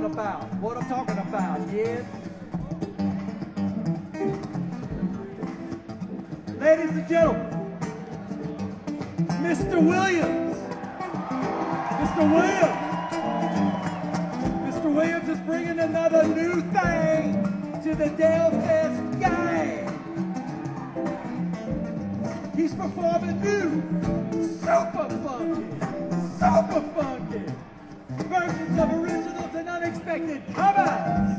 about. What I'm talking about, yes. Ladies and gentlemen, Mr. Williams. Mr. Williams. Mr. Williams is bringing another new thing to the Dale Fest gang. He's performing new, super funky versions of originals and unexpected covers.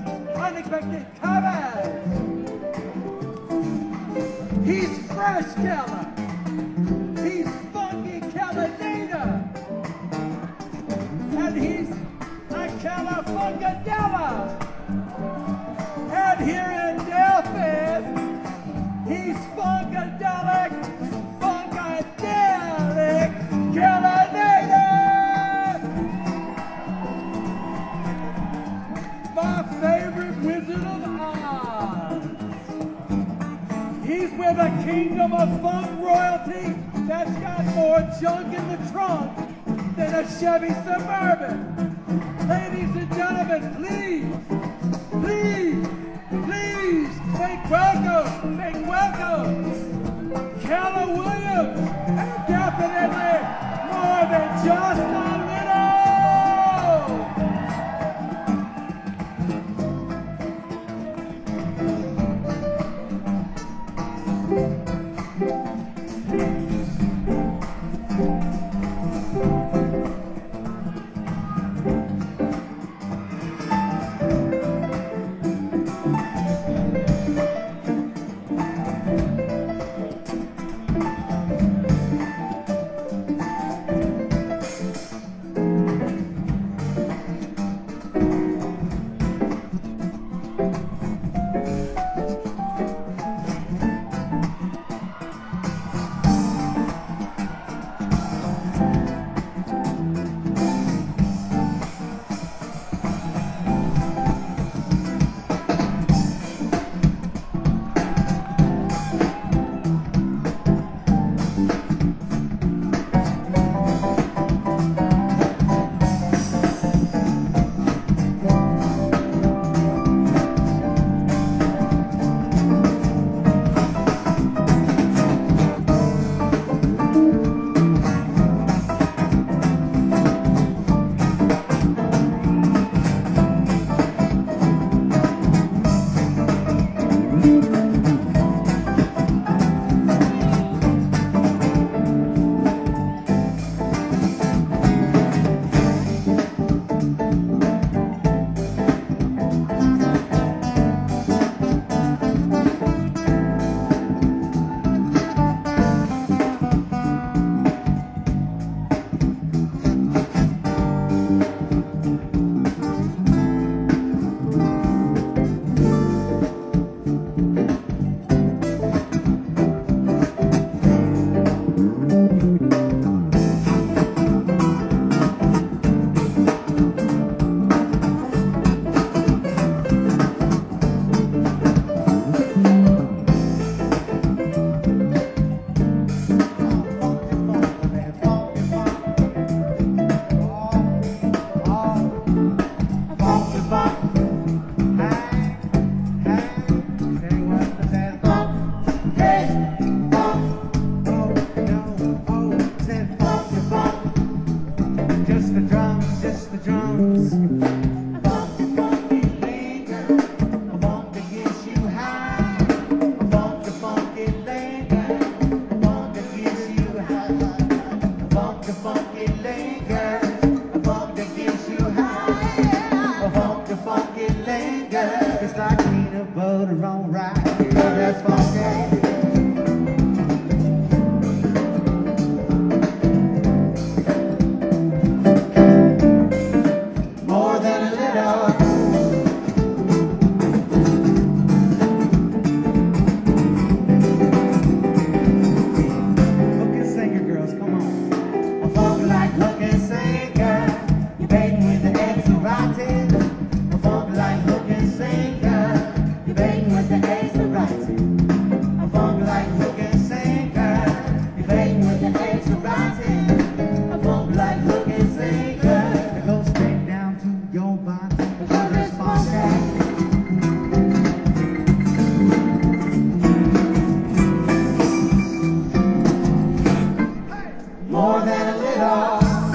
He's fresh Keller. He's funky Kellanita. And he's a Keller Funkadella. And here in Delphis, he's Funkadelic Kellanita. My favorite Wizard of Oz. He's with a kingdom of funk royalty that's got more junk in the trunk than a Chevy Suburban. Ladies and gentlemen, please make welcome Keller Williams, and definitely more than just a little. Your body. more than a little.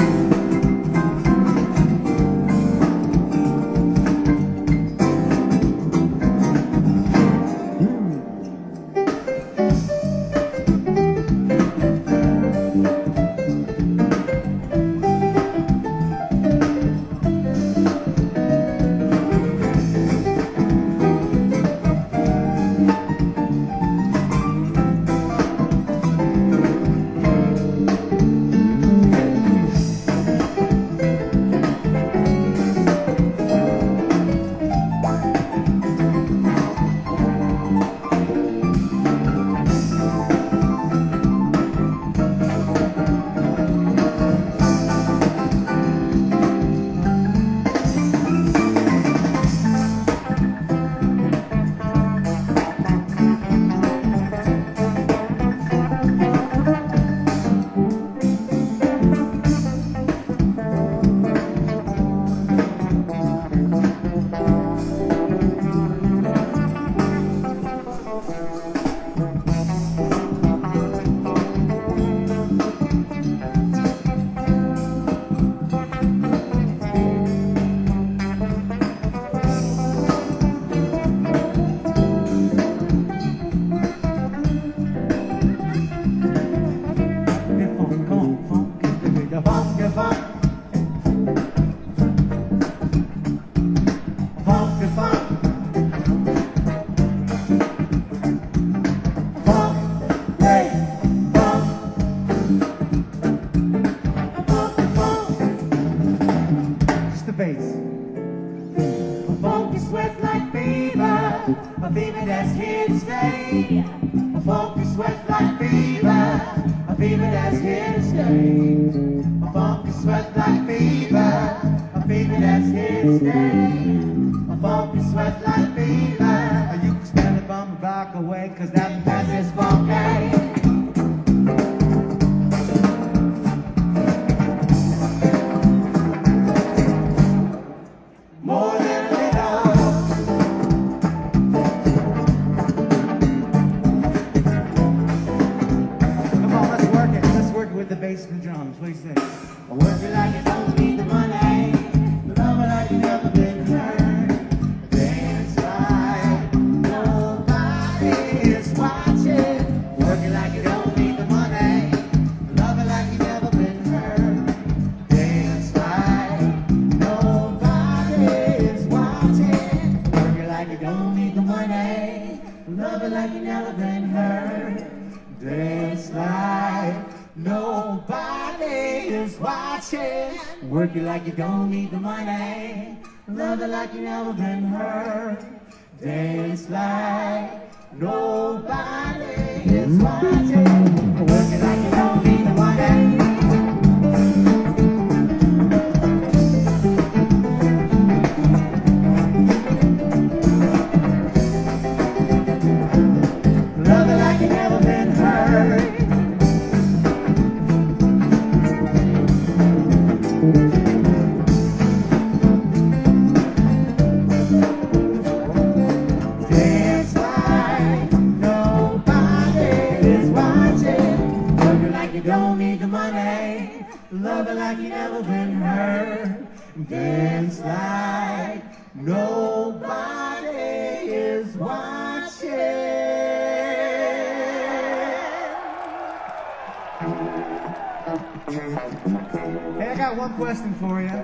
Hey, I got one question for you.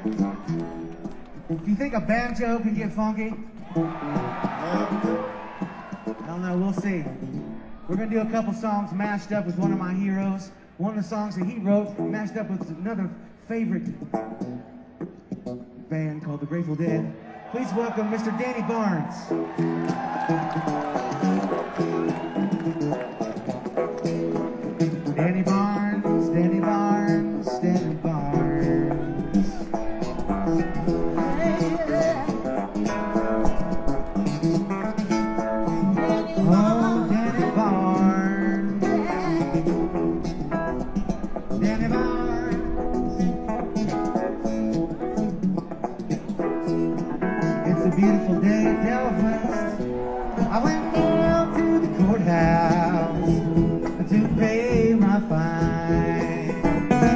Do you think a banjo can get funky? I don't know, we'll see. We're gonna do a couple songs mashed up with one of my heroes. One of the songs that he wrote mashed up with another favorite band called the Grateful Dead. Please welcome Mr. Danny Barnes. Danny Barnes, Danny Barnes, Danny Barnes. Oh, Danny Barnes, Danny Barnes. It's a beautiful day at Delfest. I went down to the courthouse to pay my fine.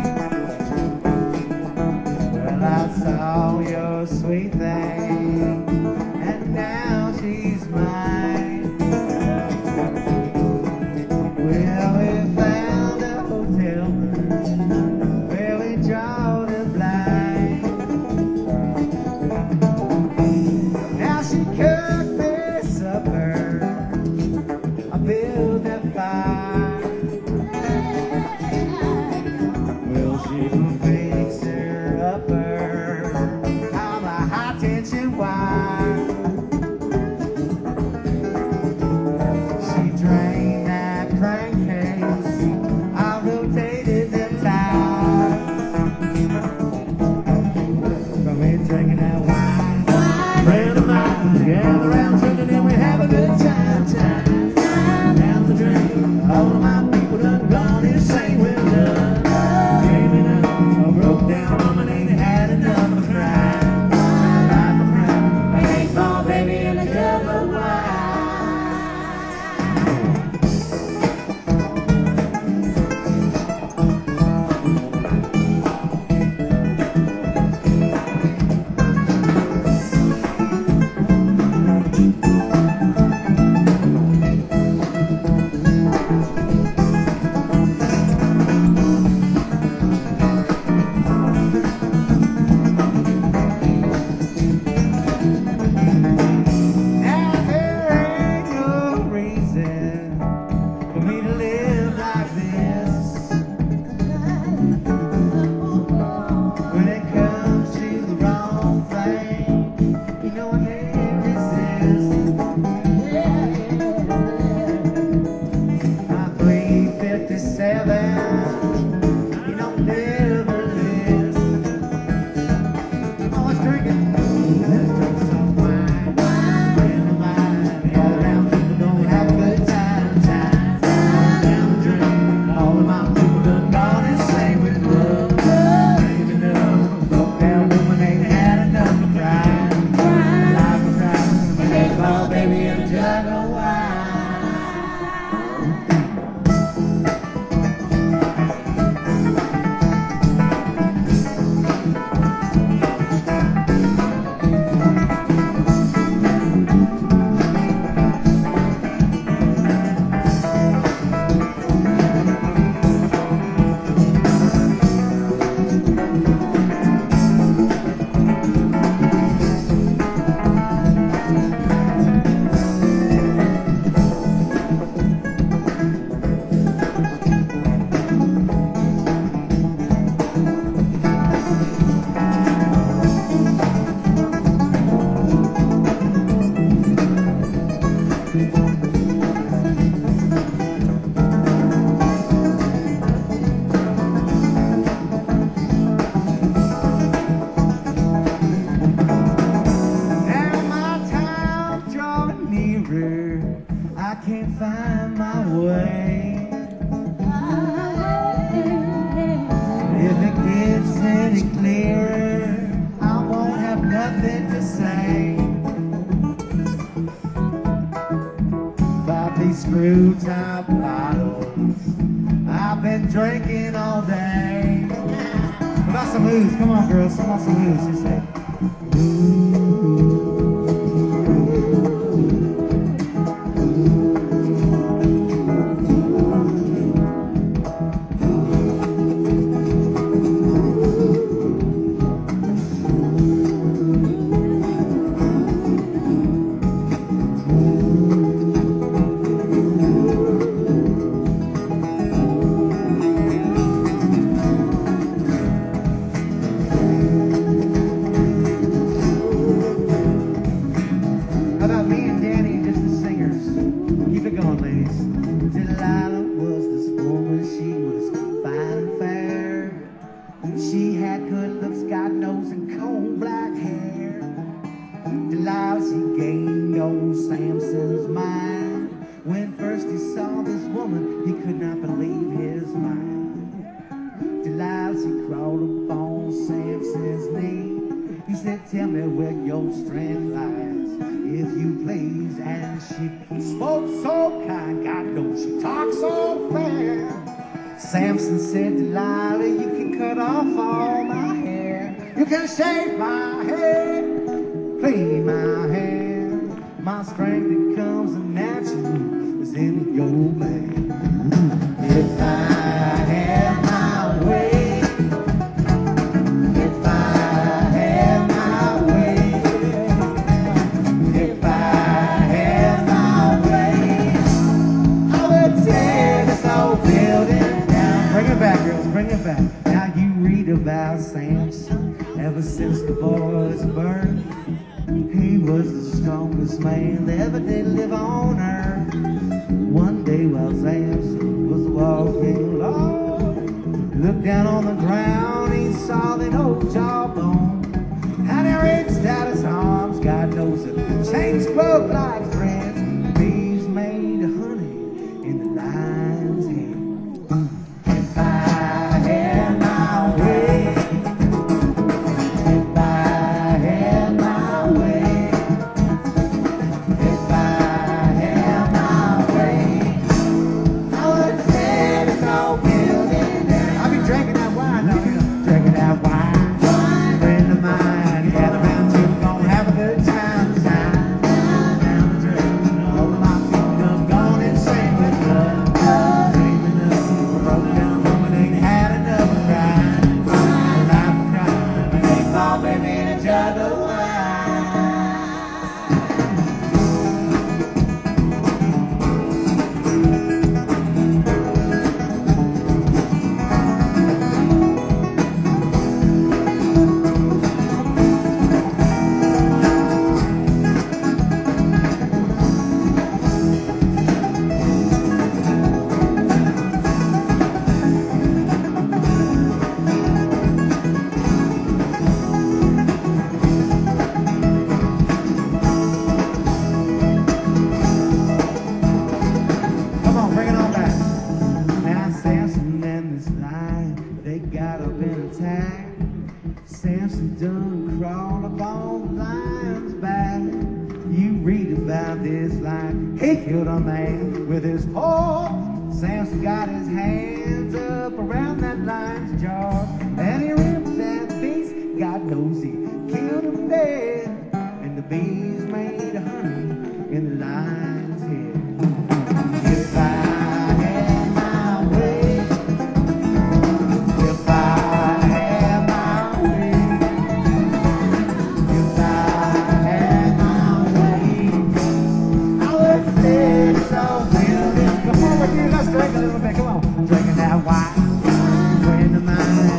it clearer, I won't have nothing to say about these screw top bottles I've been drinking all day. What about some ooze? Come on, girls. Come on, some ooze. Just say, tell me where your strength lies, if you please. And she spoke so kind, God knows she talks so fair. Samson said, Delilah, you can cut off all my hair, you can shave my head, clean my hair. My strength that comes natural is in your man. If I had my way, bring it back. Now you read about Samson ever since the boy's birth. He was the strongest man that ever did live on earth. One day while Samson was walking along, he looked down on the ground, he saw that old jawbone. And he reached out his arms, God knows it, chains broke like threads. Bees made honey in the lion's head. Samson done crawled up on the lion's back. You read about this like he killed a man with his paw. Samson got his hands up around that lion's jaw, and he ripped that beast. God knows he killed him dead. And the bees made honey in the lion's head. If I had my way, if I had my way, if I had my way, I would say so willing. Come on with you, let's drink a little bit. Come on, drinking that wine. Friend of mine.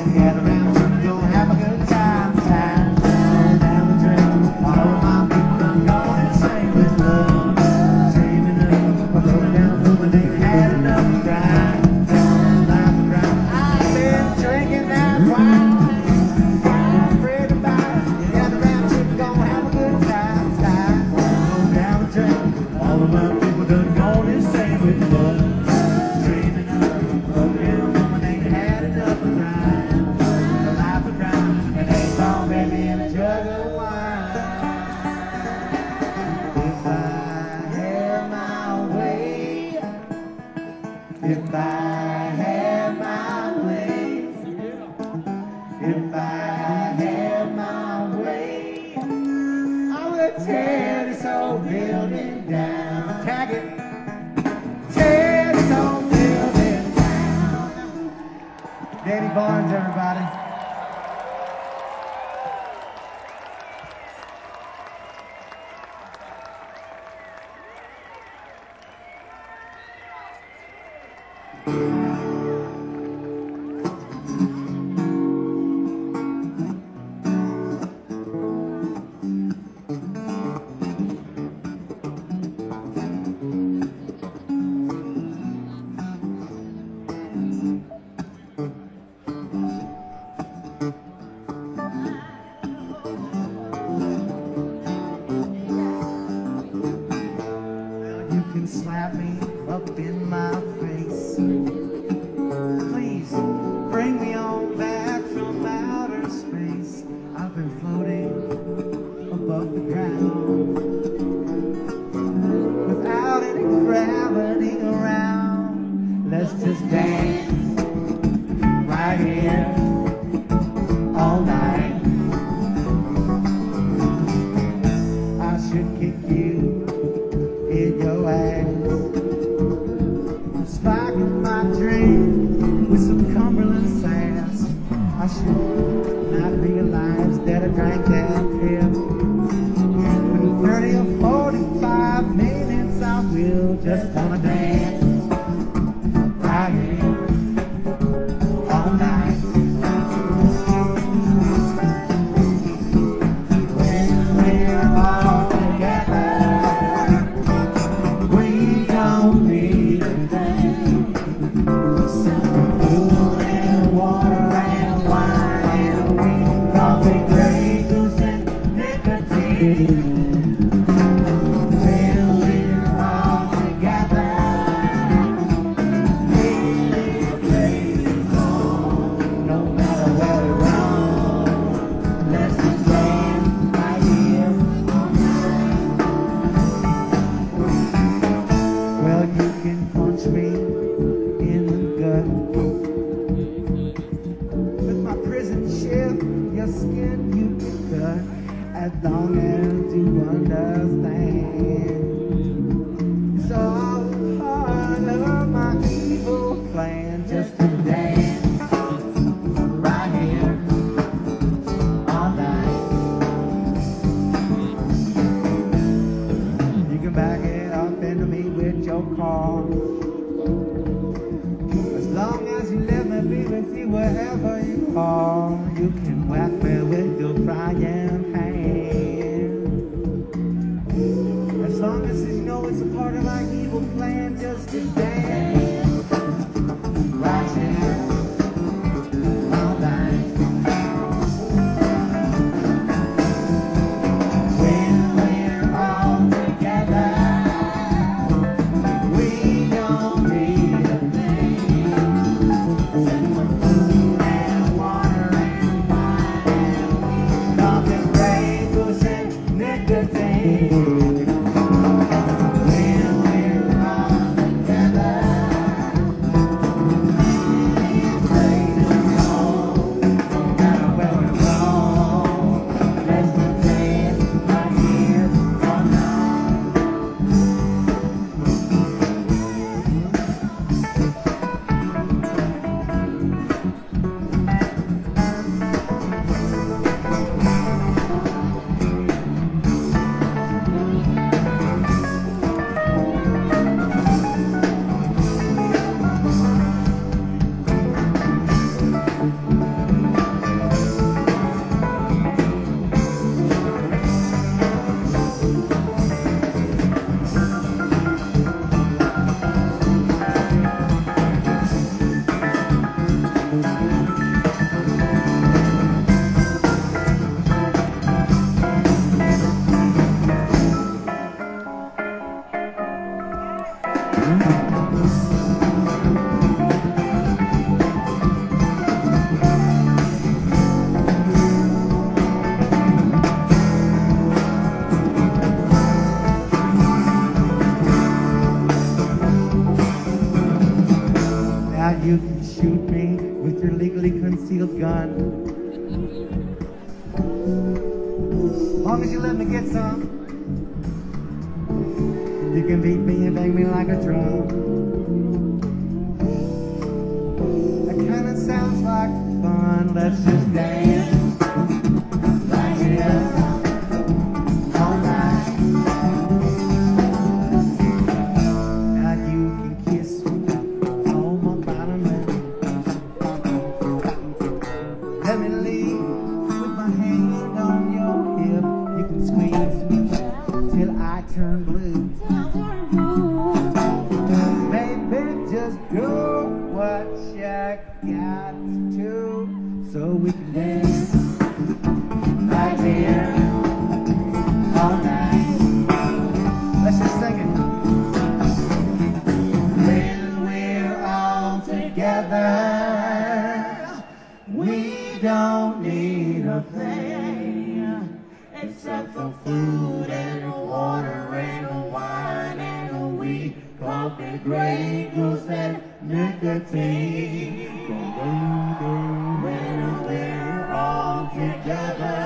If I had my way, I would tear this old building down. Tag it. Tear this old building down. Danny Barnes, everybody. You can slap me up in my face. Please bring me on back from outer space. I've been floating above the ground without any gravity around. Let's just dance right here all night. I should kick you in your ass, sparking my drink with some Cumberland sass. I should not realize that I drank that pill. In 30 or 45 minutes I will just wanna dance right here all night. When we're all together, we don't need a thing. Some food and water and wine and weed, coffee, Grey Goose and nicotine. When we're all together, we leave the place alone. No matter where we roam, let's just dance right here all night. Well, you can punch me in the gut with my prison ship, your skin you can cut, as long as you understand. So I'll part of my evil plan just to dance right here all night. You can back it up into me with your car, as long as you let me be with you wherever you are. You can whack me with your frying pan, as long as you know it's a part of my evil plan just to dance right here all night. When we're all together, we don't need a thing. Food and water and wine, coffee, Grey Goose and nicotine. When we're all together, we leave the place alone. No matter where we go, let's just dance right here all night. Now you can shoot me with your legally concealed gun. As long as you let me get some, you can beat me and bang me like a drum. That kind of sounds like fun. Let's just dance right here all night. Now you can kiss me on my bottom lip. Let me leave with my hand on your hip. You can squeeze me till I turn blue. Baby, just do what you got to, so we can dance right here all night. Let's just sing it. When we're all together, we don't need a thing except for food and water and wine and weed, coffee, Grey Goose, and nicotine. When we're all together,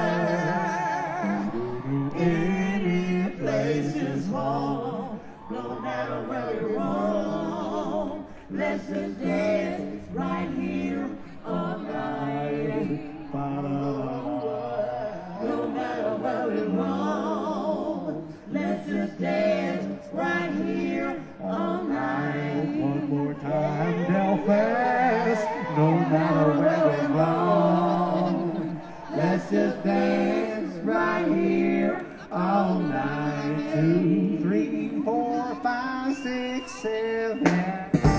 any place is home, no matter where we roam. Let's just dance right here all night. No matter where we roam, let's just dance right here all night. One more time, Belfast. No matter where we roam, let's just dance right here all night. 2, 3, 4, 5, 6, 7.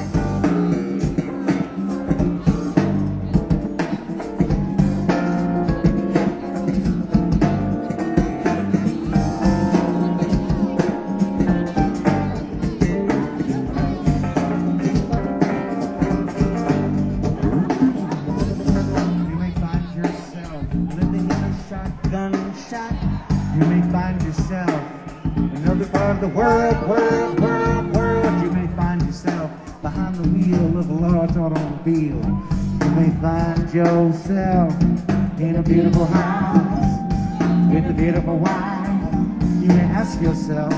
You may find yourself in another part of the world. You may find yourself behind the wheel of a large automobile. You may find yourself in a beautiful house with a beautiful wife. You may ask yourself,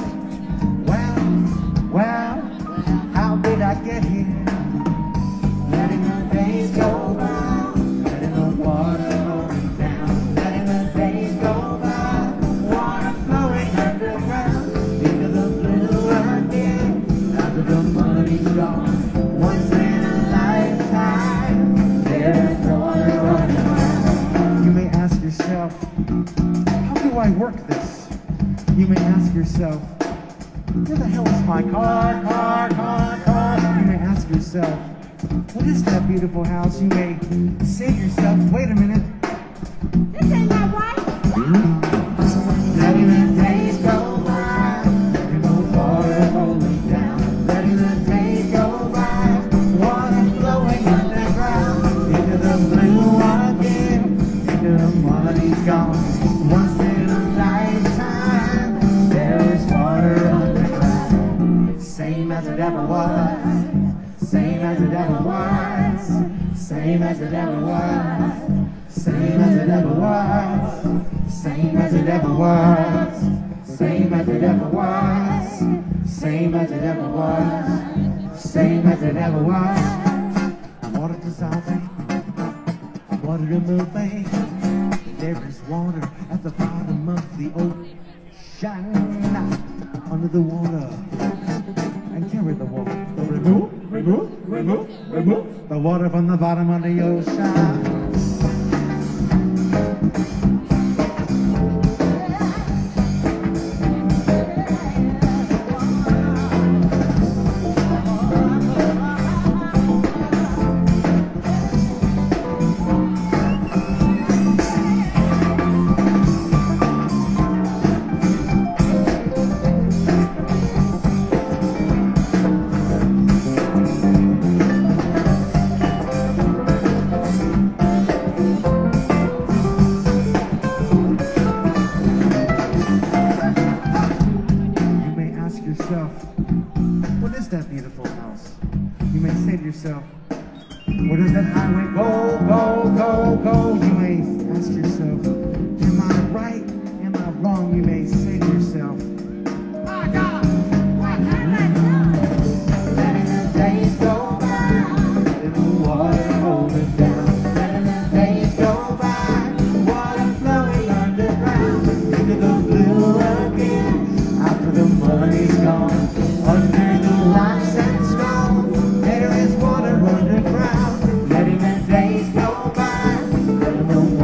well, how did I get here? Letting the days go by, letting the water roll down, letting the days go by, water flowing underground, into the blue again, after the money's gone. Once in a lifetime, there's water running around. You may ask yourself, how do I work this? You may ask yourself, where the hell is my car? You may ask yourself, what is that beautiful house? You may say to yourself, wait a minute. This ain't my wife. Letting the days go by, letting the water rolling down, letting the days go by, water flowing underground, into the blue again, into the money's gone. Once in a lifetime, there is water underground. Same as it ever was. Same as it ever was, same as it ever was, same as it ever was, same as it ever was, same as it ever was, same as it ever was, same as it ever was. Water dissolving, water removing, there is water at the bottom of the ocean, under the water, and carry the water. Remove the water from the bottom of the ocean.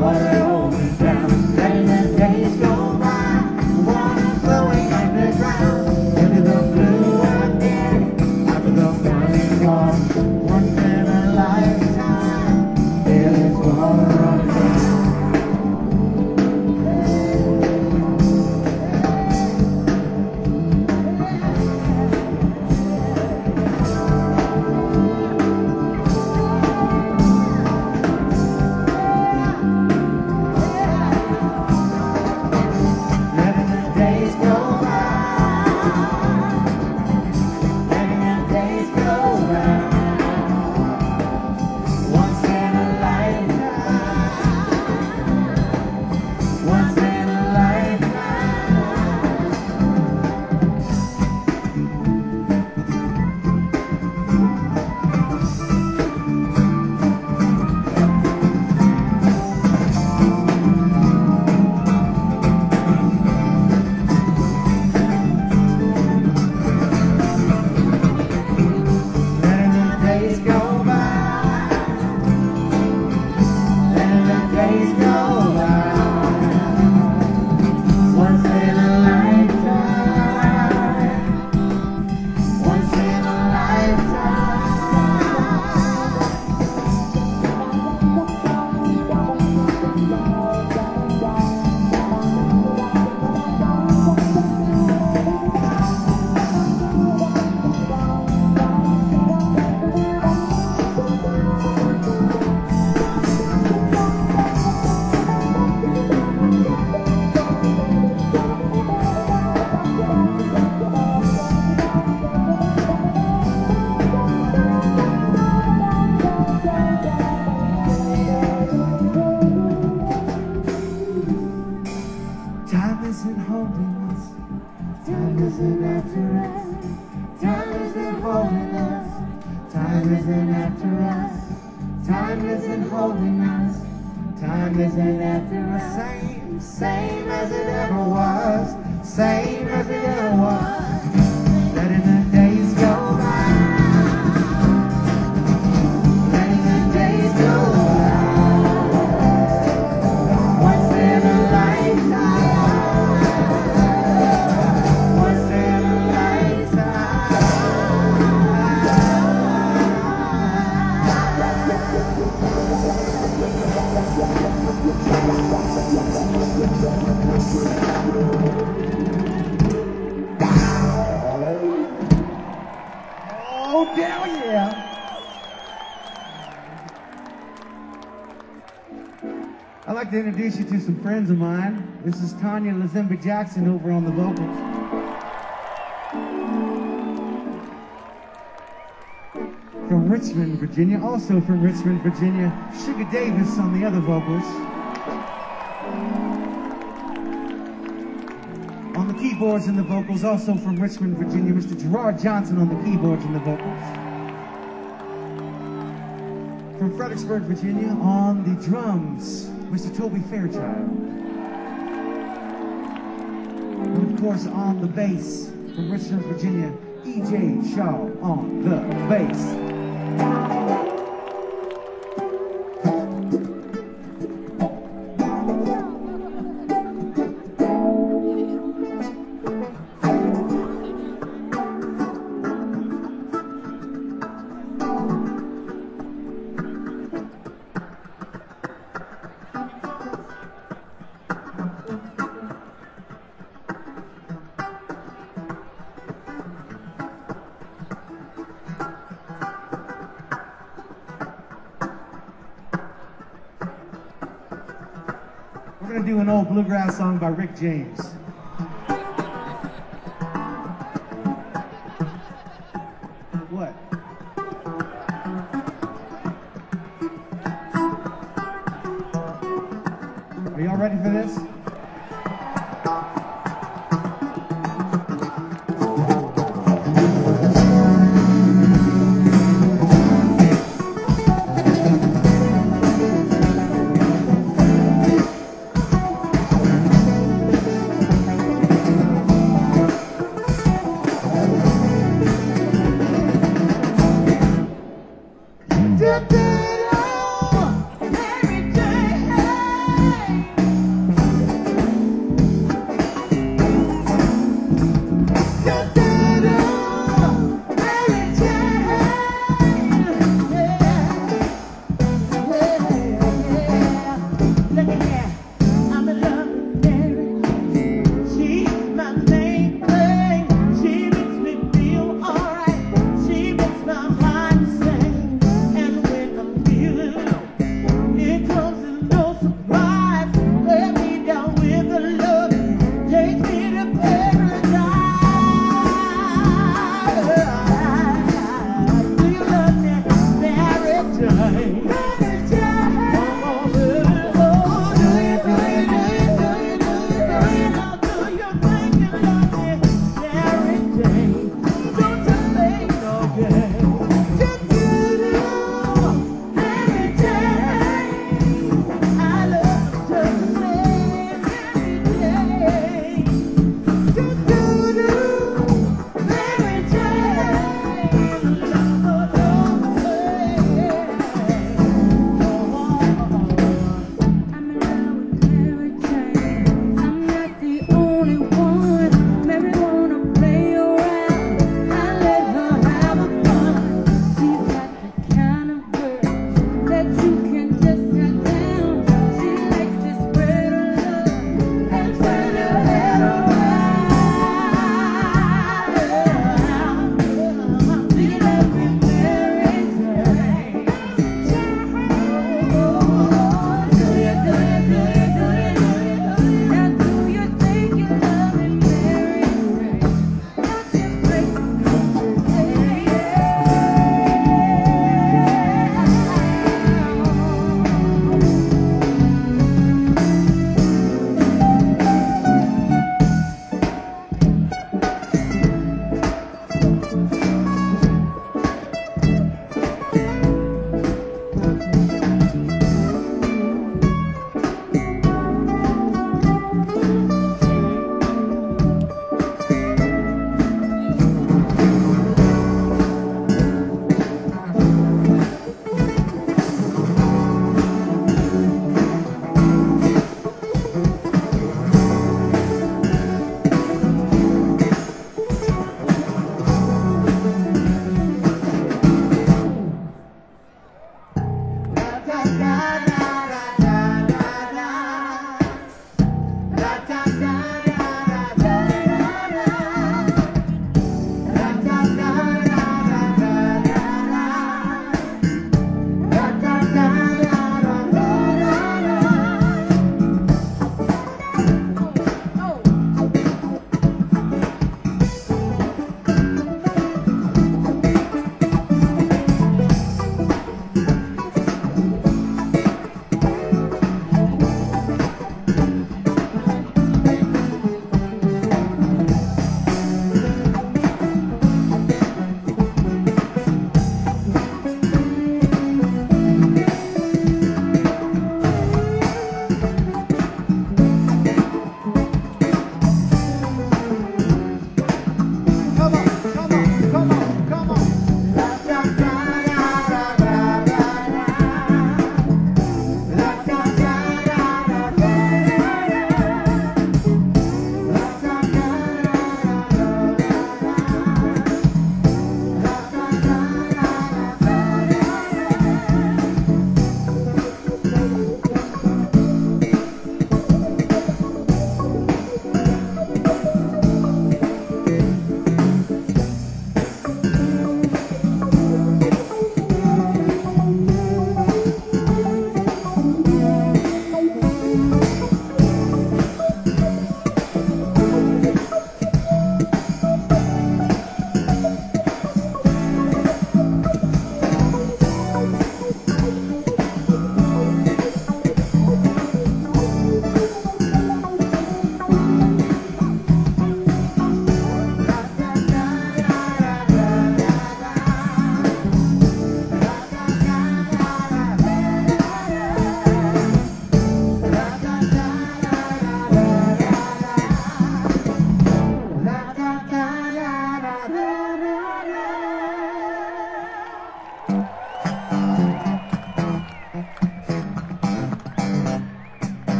water over down. Letting the days go by, water flowing underground. Into the blue again, after the morning walk. Once in a lifetime, there is water on the ground. Time isn't holding us. Time isn't after us. Time isn't holding us. Time isn't after us. Time isn't holding us. Time isn't after us. Same as it ever was. Same as it ever was. Letting the days go by. Letting the days go by. Once in a lifetime. Oh, hell yeah. I'd like to introduce you to some friends of mine. This is Tanya Lazimba Jackson over on the vocals. From Richmond, Virginia. Also from Richmond, Virginia, Sugar Davis on the other vocals. On the keyboards and the vocals, also from Richmond, Virginia, Mr. Gerard Johnson on the keyboards and the vocals. From Fredericksburg, Virginia, on the drums, Mr. Toby Fairchild. And of course, on the bass, from Richmond, Virginia, E.J. Shaw on the bass. We're going to do an old bluegrass song by Rick James. What? Are y'all ready for this? Look at that. I'm in love with Mary. She's my main thing. She makes me feel alright. She makes my heart sing. And when I'm feeling low, it comes as no surprise. Let me down with a look. Take me to paradise. Do you love me? Paradise. Paradise. Oh, do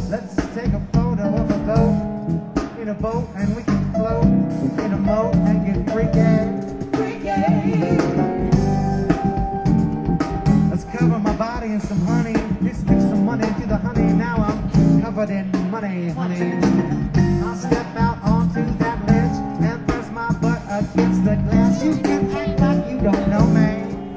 Let's take a photo of a boat, in a boat, and we can float in a moat and get freaky. Let's cover my body in some honey. Let's mix some money into the honey. Now I'm covered in money, honey. I'll step out onto that ledge and press my butt against the glass. You can act like you don't know me.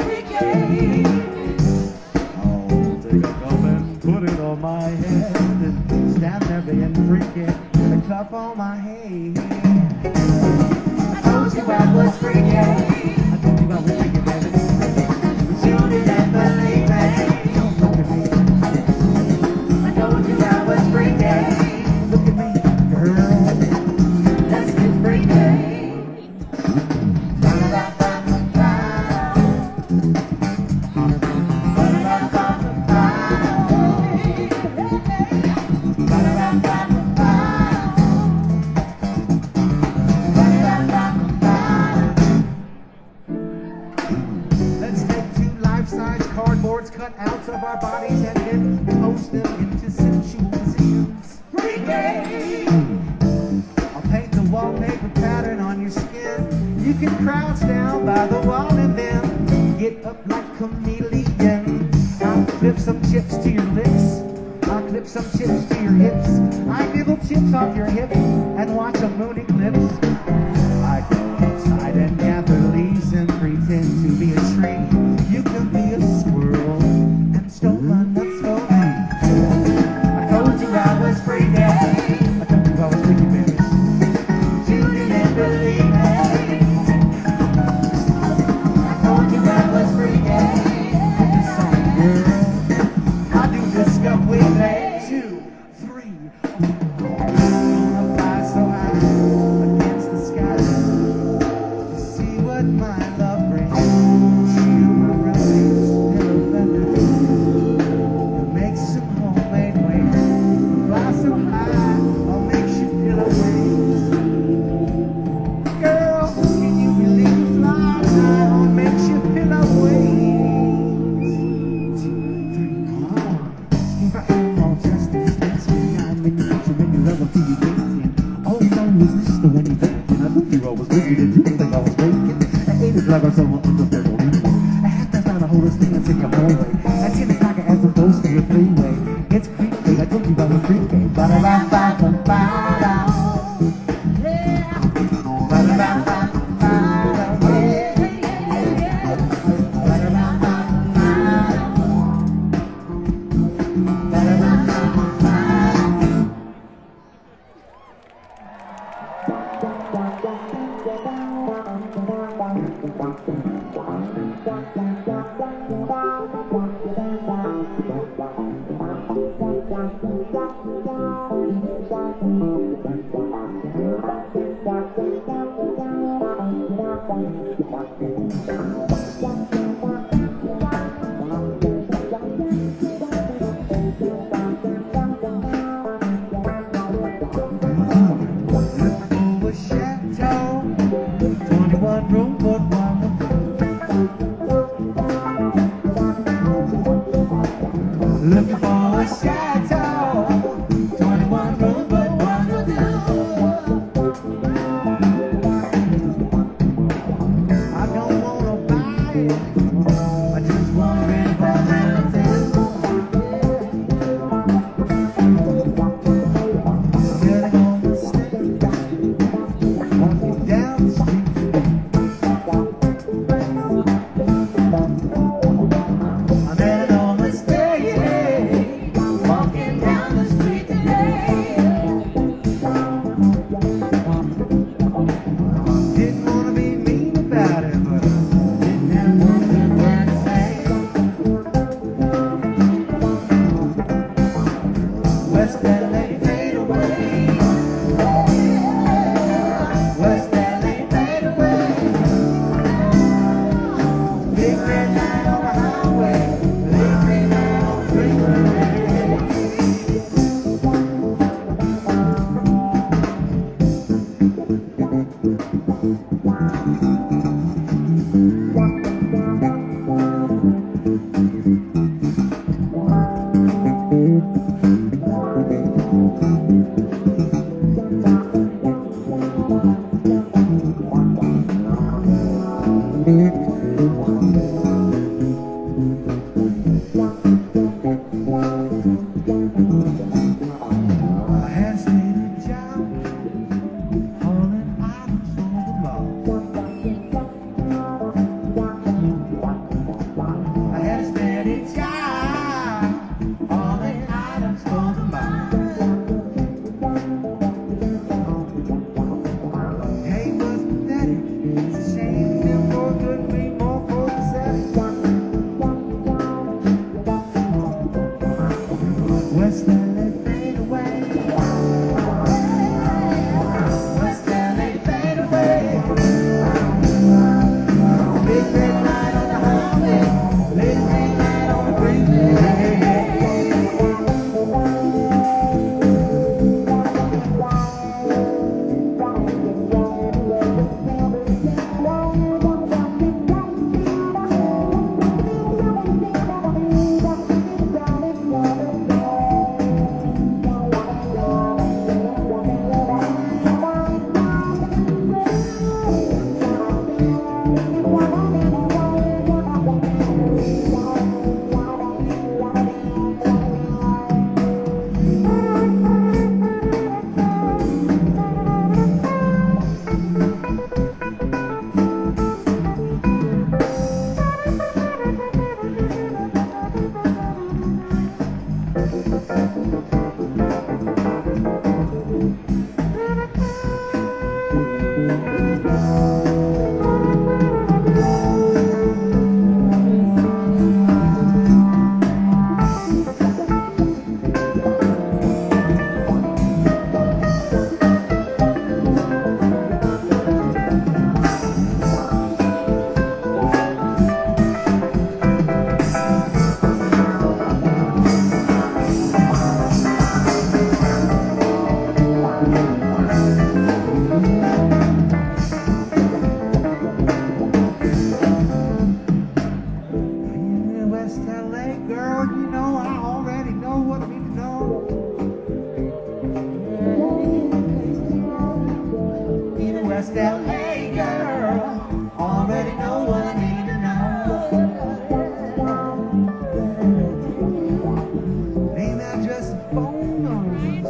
Oh, take a cup and put it on my head and stand there being freaky with a cup on my head. I told you I was freaky. I told you I was freaky, baby. But you didn't believe me. Don't look at me. I told you I was freaky. Look at me, girl. Let's get freaky. Let's take two life-size cardboards, cut outs of our bodies, and then post them into sensual positions. I'll paint the wallpaper pattern on your skin. You can crouch down by the wall and then get up like chameleon. I'll clip some chips to your lips. I'll clip some chips to your hips. I nibble chips off your hips and watch a moon eclipse. I go outside and gather leaves and pretend to be a tree. You can be a squirrel and stole my nuts for me. I told you I was freaky. I told you I was freaky, baby. You didn't believe me. I told you I was freaky. This song, girl. I do this stuff with me. 2, 3. Gonna fly so high against the sky to see what my love brings. You my release pillow feathers and make some homemade wings. Fly so high, I'll make you feel away. Girl, can you believe fly high? I'll make you feel away. 2, 3, come on. All dressed in fancy, I'm in your picture and you love until you dancing. Oh no, is this the one you thinking? I thought you always wicked and you think I was breaking. At 8 o'clock or so, I'm on the third one. I had to find a whole stance in your hallway. At 10 o'clock, I asked them both for your freeway. It's creepy, I told you I was freaky. Ba-da-ba-ba-ba-ba-da. Yeah. Ba-da-ba-ba-ba-da. Looking for a chateau, 21 rooms, but one will do. I don't wanna buy it, I just wanna rent for rentals. I'm getting on the street, walking down the street. I'm headed on the street, walking down the street today. Didn't wanna be mean about it, but I didn't have one good word to say. West LA fade away. West LA fade away. Big red light on the highway. Leave me now on freeway.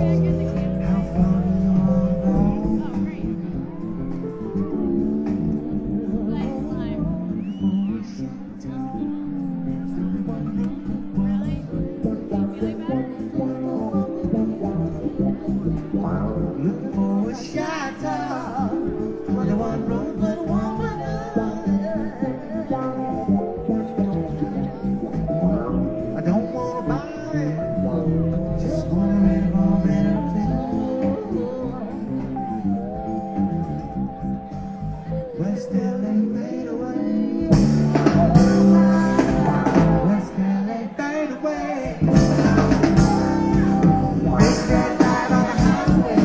How far do you wanna go? Looking for a shelter, 21 room, but one I don't wanna buy it, just wanna live on everything. West LA fade away. West LA fade away. Big red light on the highway.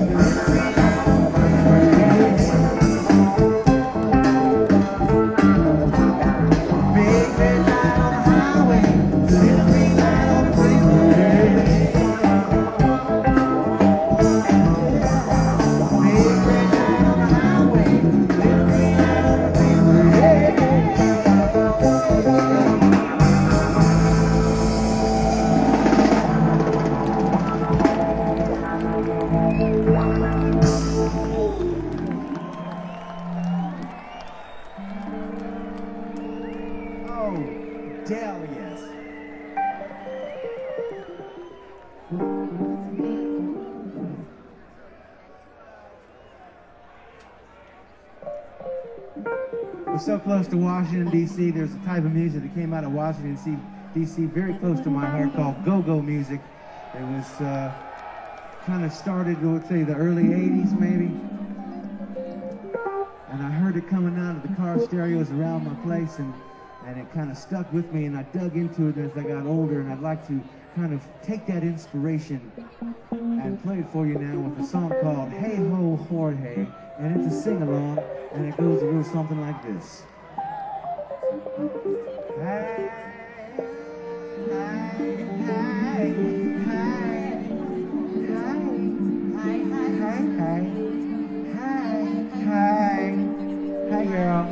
Big red light on the highway. Little green light on the freeway. Big red light on the highway. Little green light on the freeway. Oh, Delius. We're so close to Washington, D.C. There's a type of music that came out of Washington, D.C. very close to my heart called go-go music. It was kind of started, I would say, the early 80s maybe. And I heard it coming out of the car stereos around my place, and it kind of stuck with me, and I dug into it as I got older, and I'd like to kind of take that inspiration and play it for you now with a song called Hey Ho Jorge, and it's a sing-along, and it goes a little something like this. Hey, hey, hey, hey, hey, hey, hey, hey, girl.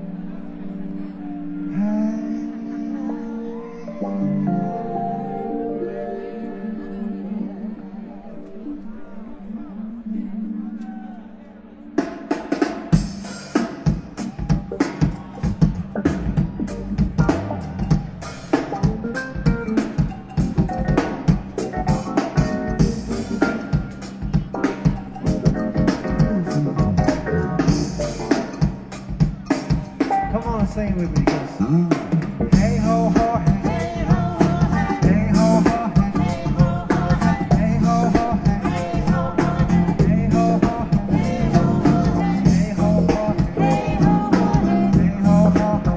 Come on, sing it with me. It goes, hey ho ho hey, hey ho ho hey, hey ho ho hey, hey ho ho hey, hey ho ho hey, hey ho ho hey, hey ho ho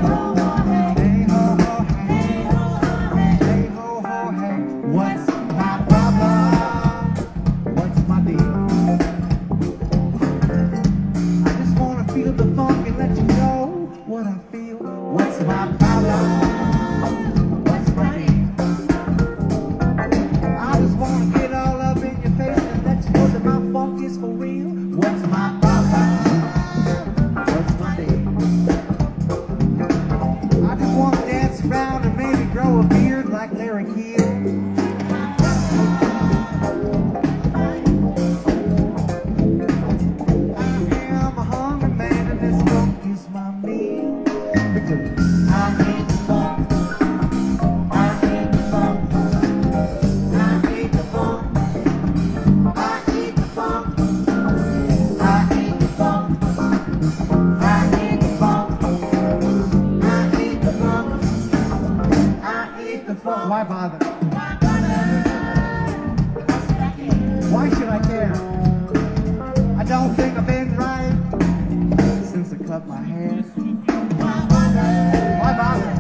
hey. What's my problem? What's my deal? I just wanna feel the funk and let you know what I feel. What's my problem? What's my name? I just wanna get all up in your face and let you know that my funk is for real. What's my problem? What's my name? I just wanna dance around and maybe grow a beard like Larry Kidd. Why bother? Why should I care? I don't think I've been right since I cut my hair. Why bother?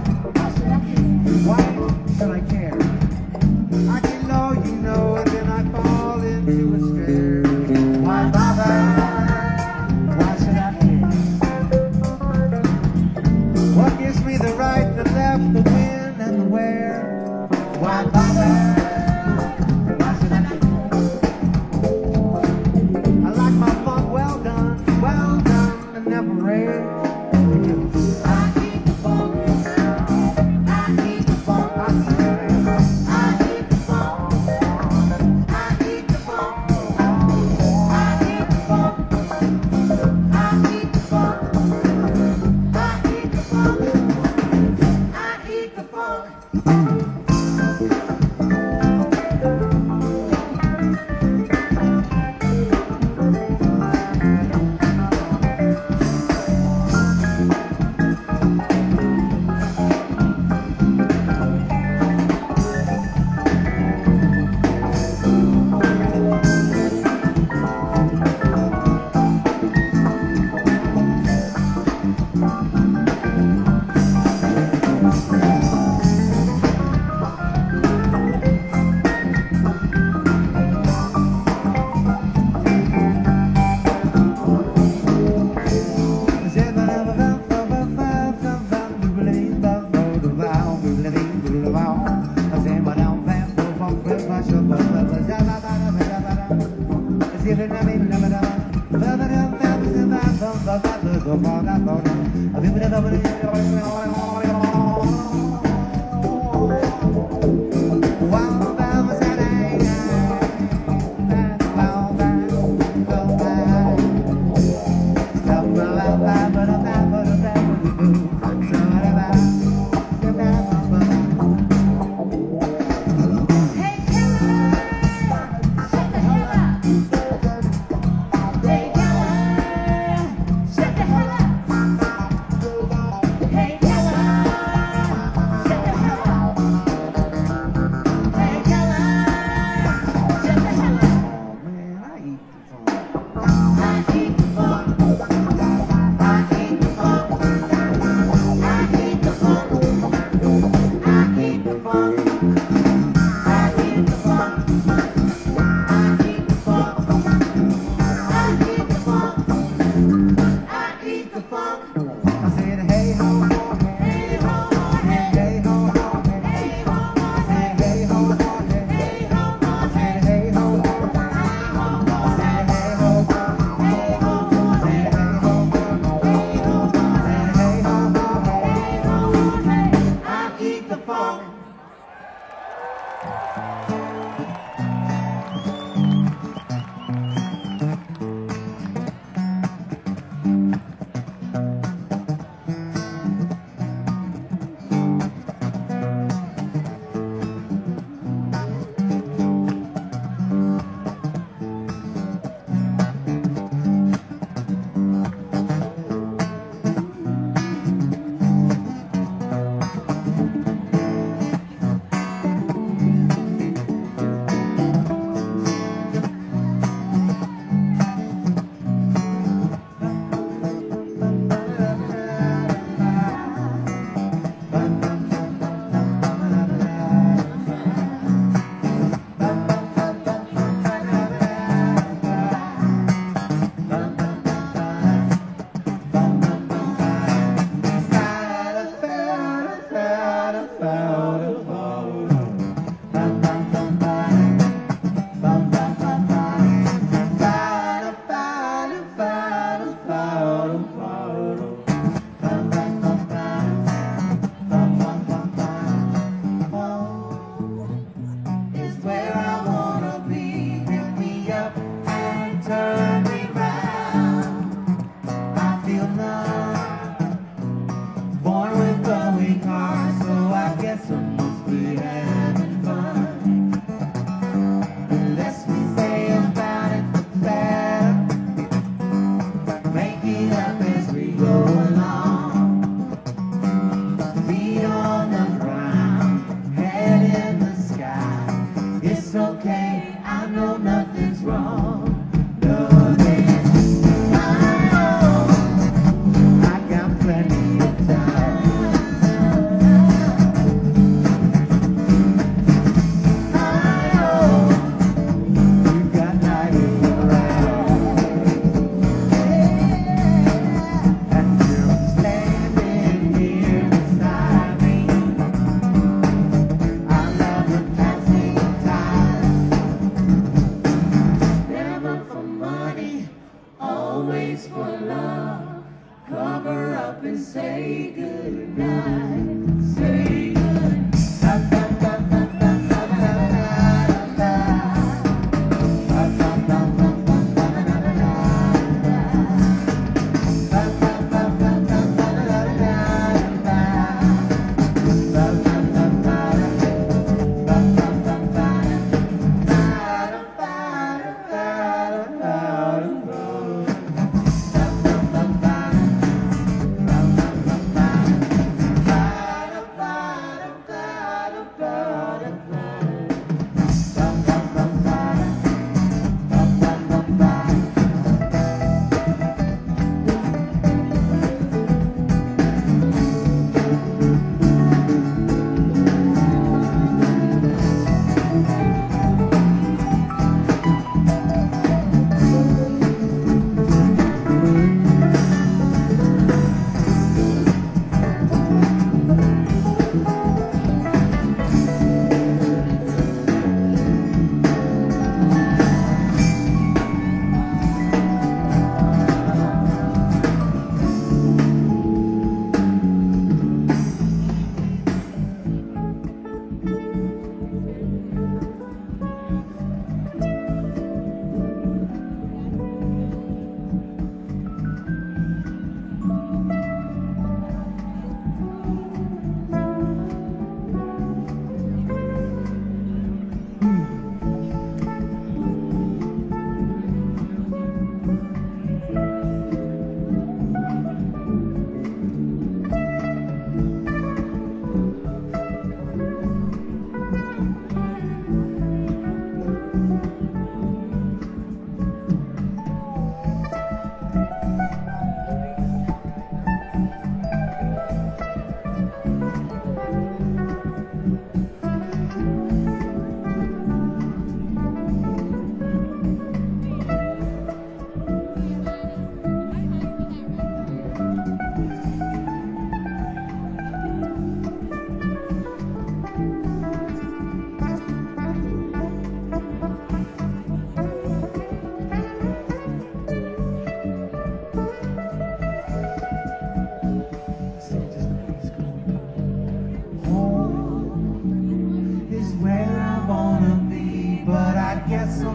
Why should I care? I get low, you know, and then I fall into a stare. Why bother? Why should I care? What gives me the right, the left, the when, and the where? Why bother? Why should I care? I like my funk well done, and never rare.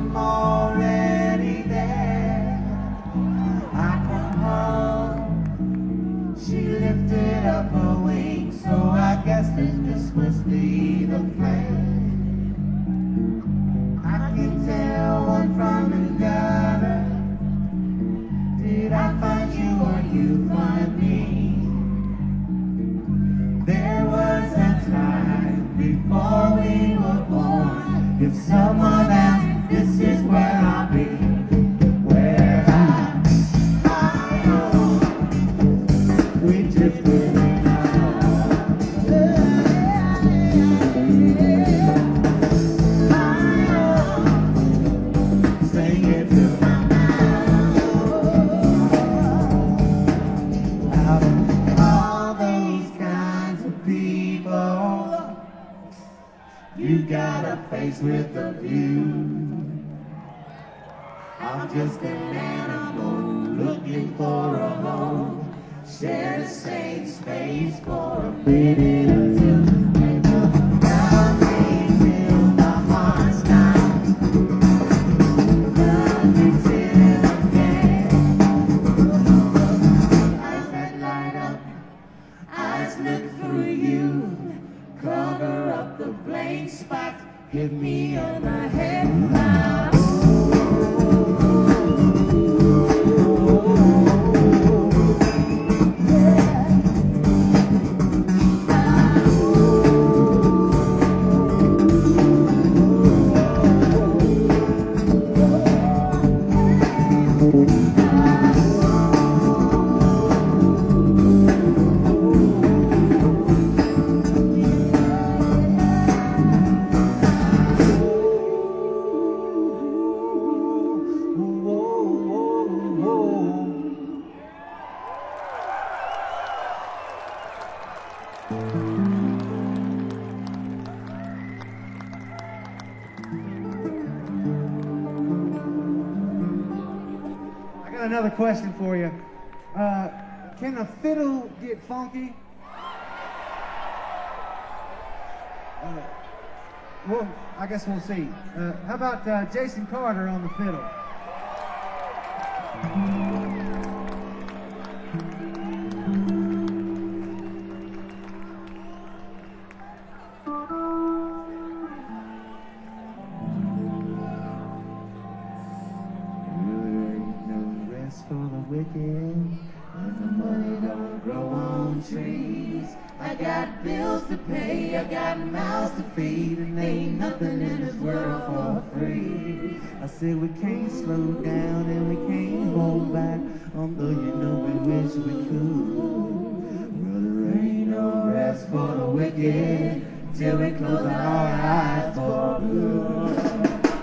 I'm already there. I come home, she lifted up her wings, so I guess that this must be the plan. I can tell one from another. Did I find you or you find me? There was a time before we were born. If someone asked, this is where I'll be. Where I know we drifted sing it to out of all those kinds of people, you got a face with a view. I'm just an animal looking for a home. Share the same space for a minute or two. Love me till my heart stops. Love me till I'm dead. Eyes that light up, eyes look through you. Cover up the blank spots, hit me on the head now. I got another question for you. Can a fiddle get funky? Well, I guess we'll see. How about Jason Carter on the fiddle? For the wicked, and the money don't grow on trees. I got bills to pay, I got mouths to feed, and ain't nothing in this world for free. I said we can't slow down and we can't hold back, although you know we wish we could. Well, there ain't no rest for the wicked till we close our eyes for good.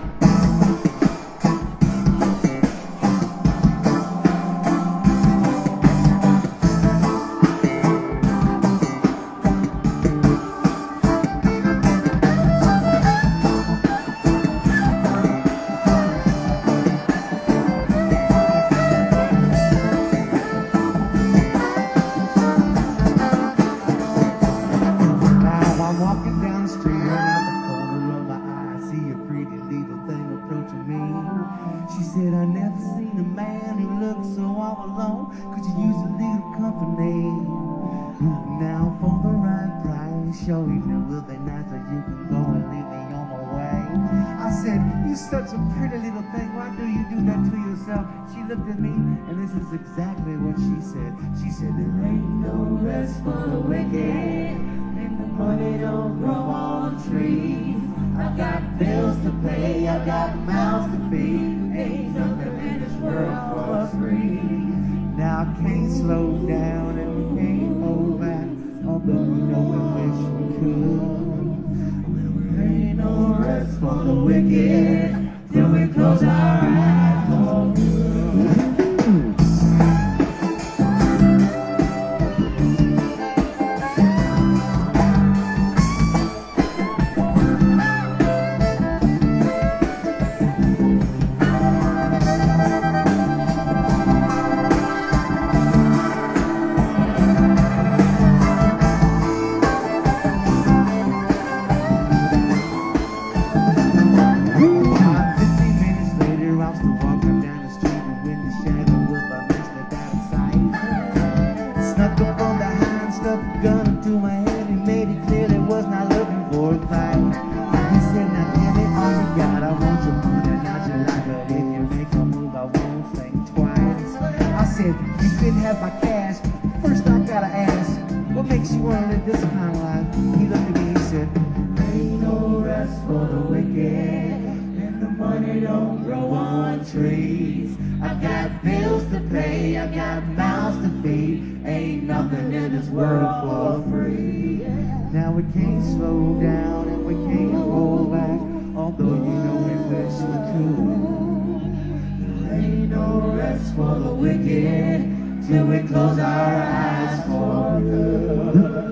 I'm walking down the street and out the corner of my eye I see a pretty little thing approaching me. She said, I never seen a man who looked so all alone. Could you use a little company? Now for the right price, show you know will be nice so you can go and leave me on my way. I said, you such a pretty little thing, why do you do that to yourself? She looked at me and this is exactly what she said. She said, there ain't no rest for the wicked. Money don't grow on trees. I've got bills to pay, I've got mouths to feed. Ain't nothing in this world for free. Now I can't slow down and we can't hold back, although we know we wish we could. Well, there ain't no rest for the wicked till we close our eyes for good. didn't have my cash. First I gotta ask, what makes you wanna live this kind of life? He looked at me and said, ain't no rest for the wicked, and the money don't grow on trees. I got bills to pay, I got mouths to feed, ain't nothing in this world for free. Now we can't slow down and we can't roll back, although you know we wish we could. There ain't no rest for the wicked till we close our eyes for good.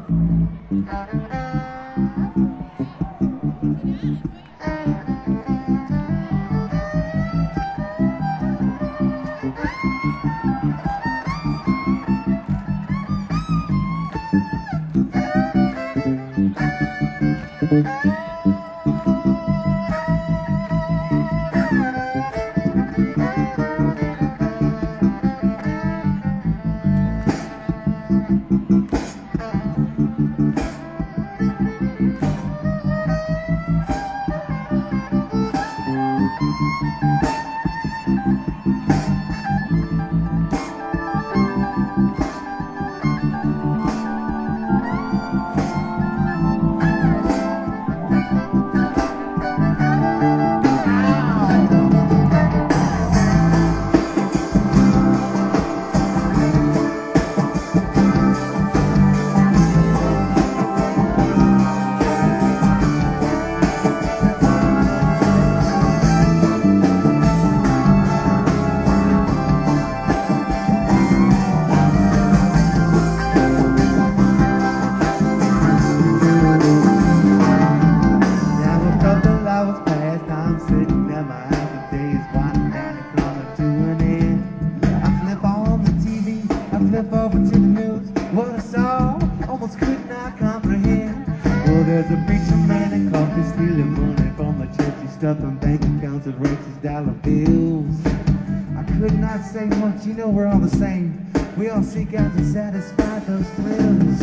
Stuffing bank accounts and writes his dollar bills. I could not say much, you know we're all the same. We all seek out to satisfy those thrills.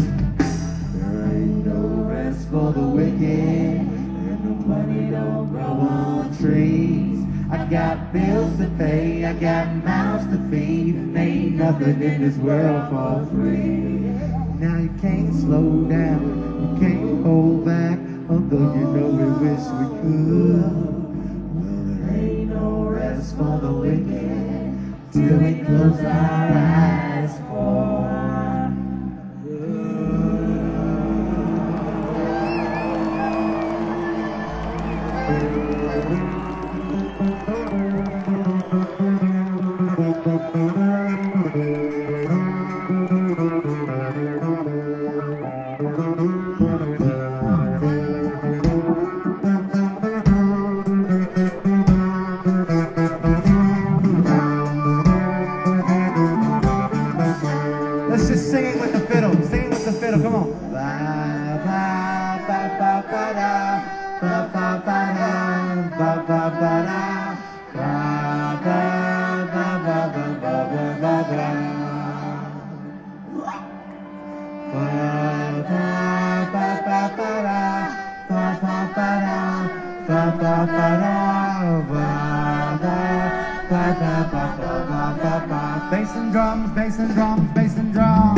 There ain't no rest for the wicked, and the money don't grow on trees. I got bills to pay, I got mouths to feed, and ain't nothing in this world for free. Now you can't slow down, you can't hold back, although you know we wish we could. Well, there ain't no rest for the wicked till we close our eyes for good. Let's just sing it with the fiddle. Sing it with the fiddle. Come on. Ba ba ba ba ba da, ba ba ba da, ba ba ba da, ba ba ba ba ba ba ba ba da. Ba ba ba ba ba da, ba ba ba da, ba ba ba da, ba ba ba ba ba ba ba ba. Bass and drums, bass and drums, bass and drums.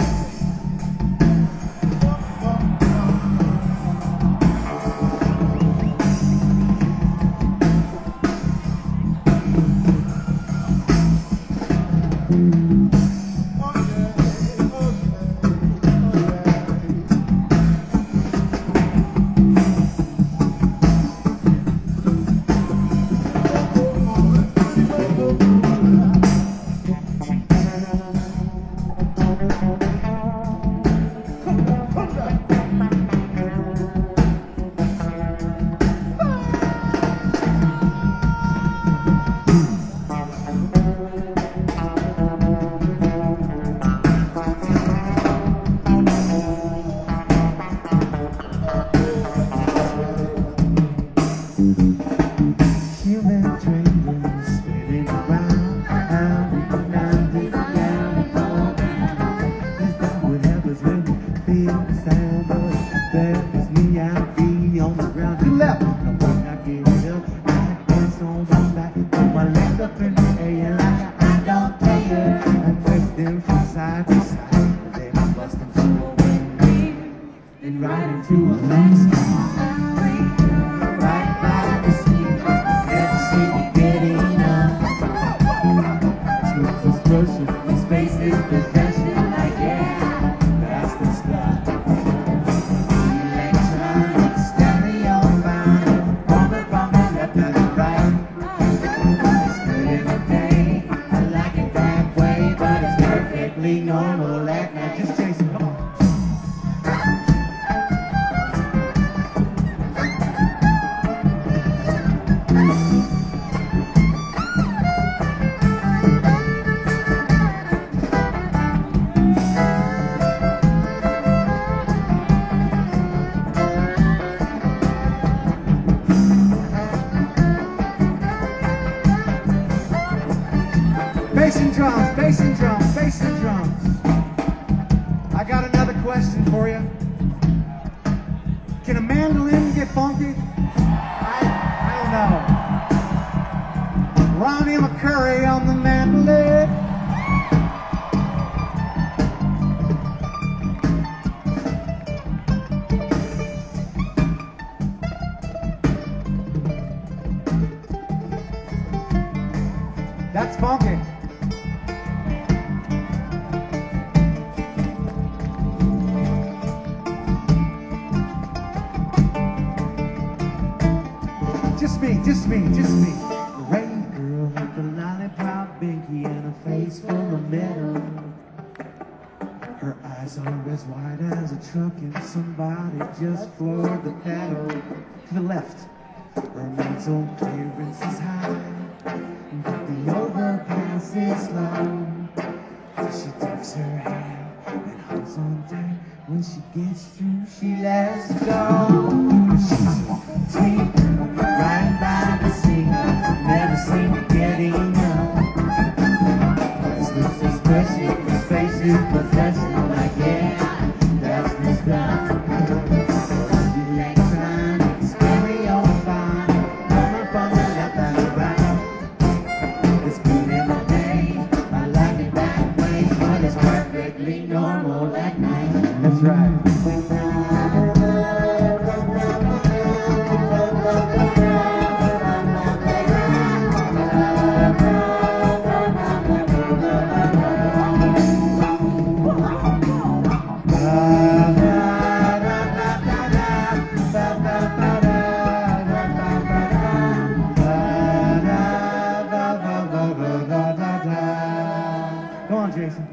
Up in the air like I don't care. I press them Bass and drums, bass and drums, bass and drums. I got another question for you. Can a mandolin get funky? I don't know. Ronnie McCurry on the mandolin. That's funky. Just me. The rain girl with the lollipop binky and a face full of metal. Her eyes are as wide as a truck and somebody just floored the pedal. To the left, her mental clearance is high, but the overpass is slow. She takes her hand and holds on tight. When she gets through, she lets go. She's sweet, right by the sea. Never seem to get enough. This is precious, this face is professional. Like, yeah, that's the stuff. Electronic, stereophonic, coming from the left and the right. It's good in the day, I like it that way, but it's perfectly normal at night. That's right. Come on, Jason.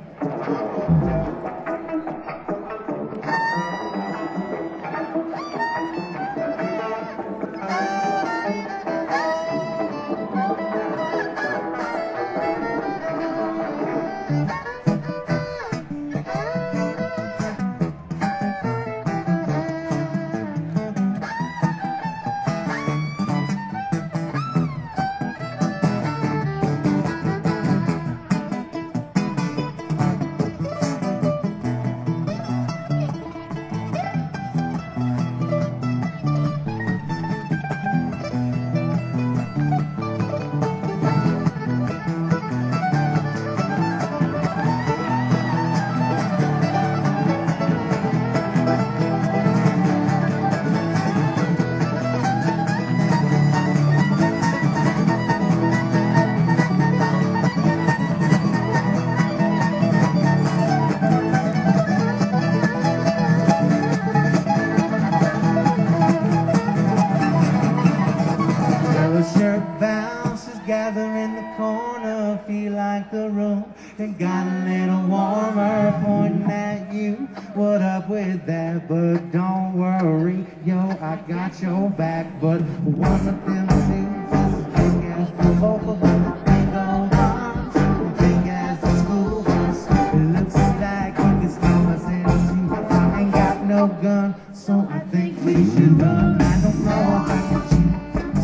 Gather in the corner, feel like the room it got a little warmer, pointing at you. What up with that? But don't worry, yo, I got your back. But one of them things is as big as the both of them. Big old arms, big as the school bus. It looks like you can stop us into. I ain't got no gun, so I think we should run. I don't know about you.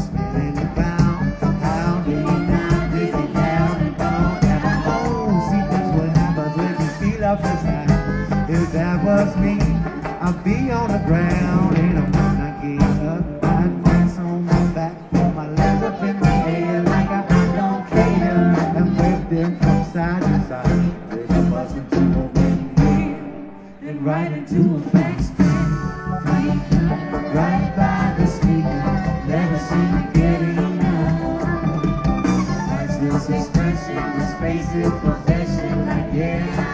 If that was me, I'd be on the ground and I'm gonna get up. I'd dance on my back, put my legs up in the air like I don't care, and wave them from side to side. If I wasn't too open and right into a backspin, right by the speaker, never seem to get enough. Priceless expression, the space is possession, like yeah.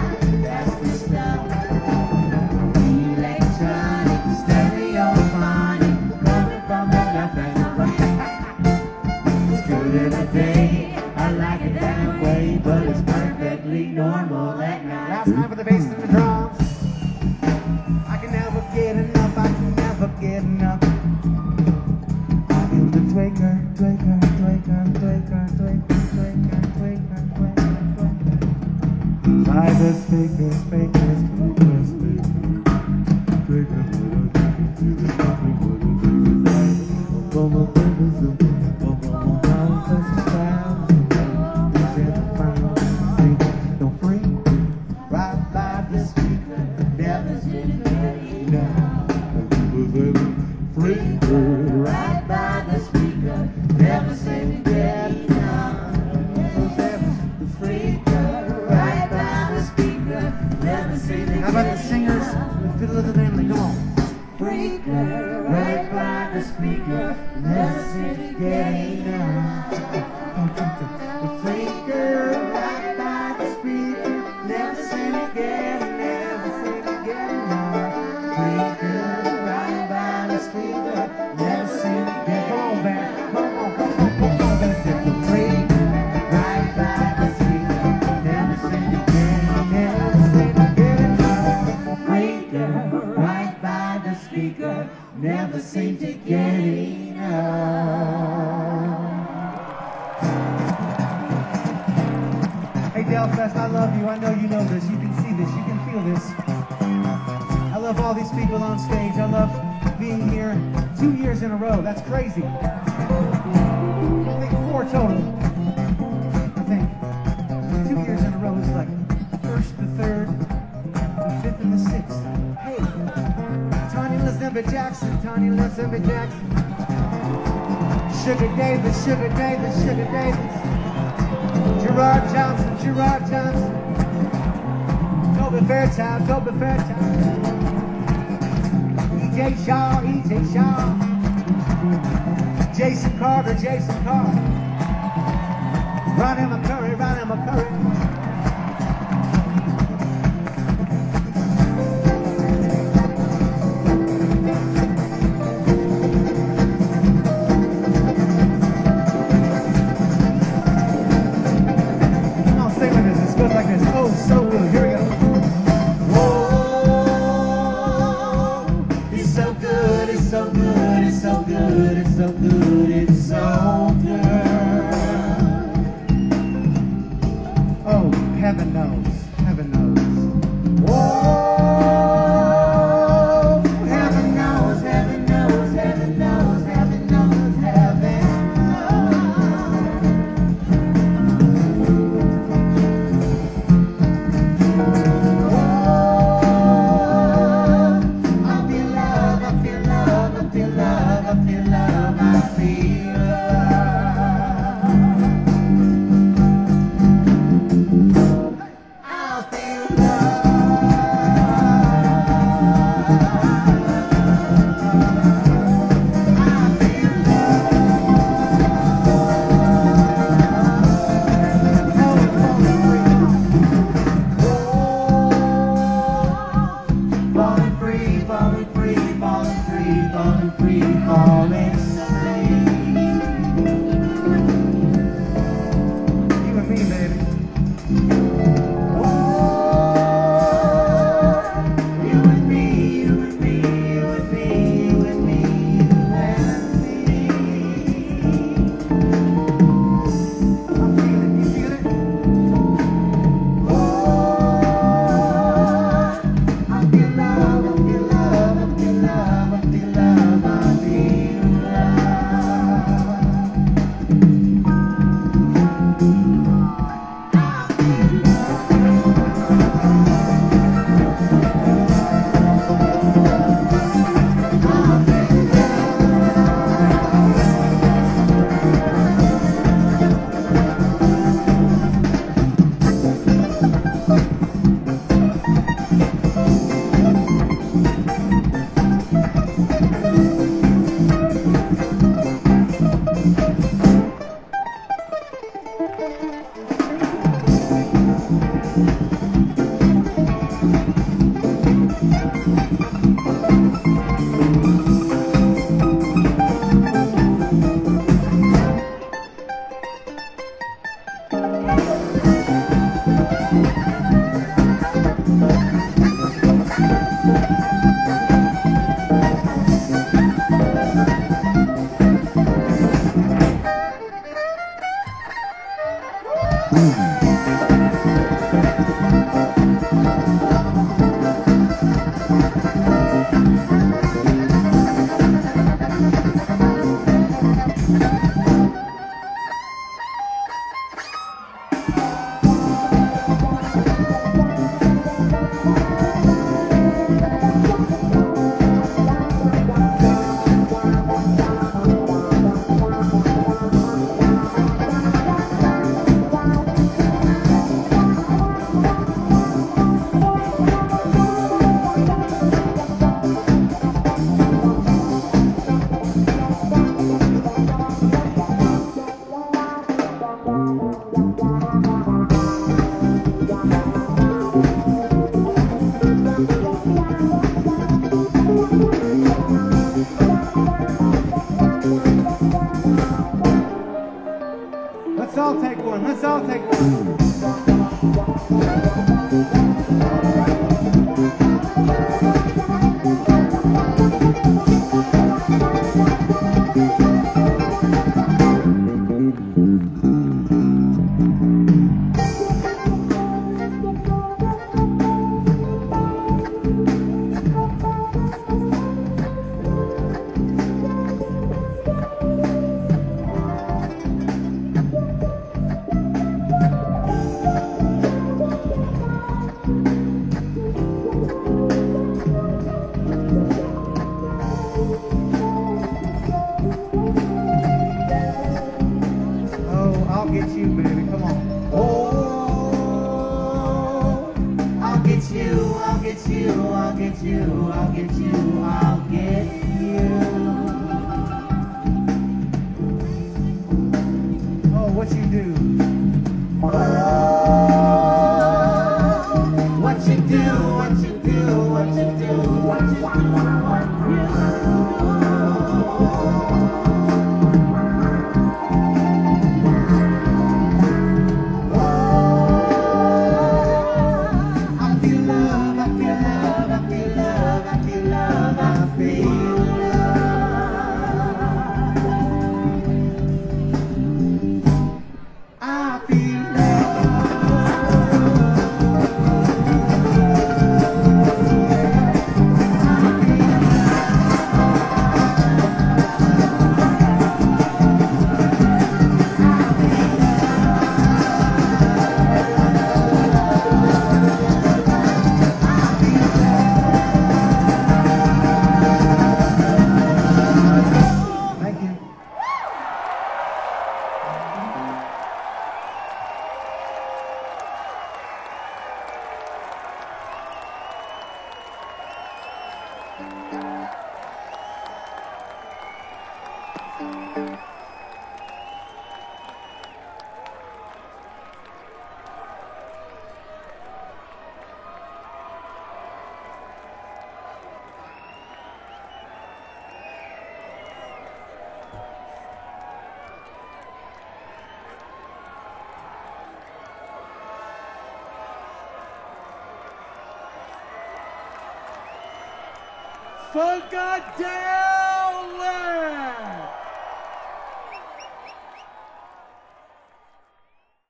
Normal at night. Last time for the bass and the drums. I can never get enough. I can never get enough. Feel the twinkle, twinkle, twinkle, twinkle, twinkle, twinkle, twinkle, twinkle, twinkle. By the speakers, speakers, speakers, speakers. Twinkle, twinkle, twinkle, twinkle, twinkle, twinkle, twinkle. Delfest, I love you. I know you know this. You can see this. You can feel this. I love all these people on stage. I love being here 2 years in a row. That's crazy. I think 4 total. I think 2 years in a row is like the first, the third, the fifth, and the sixth. Hey, Tony Elizabeth Jackson, Tony Elizabeth Jackson. Sugar Davis, Sugar Davis, Sugar Davis. Gerard Johnson, Gerard Johnson. Toby Fairchild, Toby Fairchild. E.J. Shaw, E.J. Shaw. Jason Carter, Jason Carter. Ronnie McCurry, Ronnie McCurry. you, baby. Come on. Oh, I'll get you, I'll get you, I'll get you, I'll get you, I'll get you. Oh, what you do? Oh, what you do, what you do, what you do, what you do, what you I feel love, I feel love, I feel love, I feel love, I feel love. I feel Thank you. Funkadelic!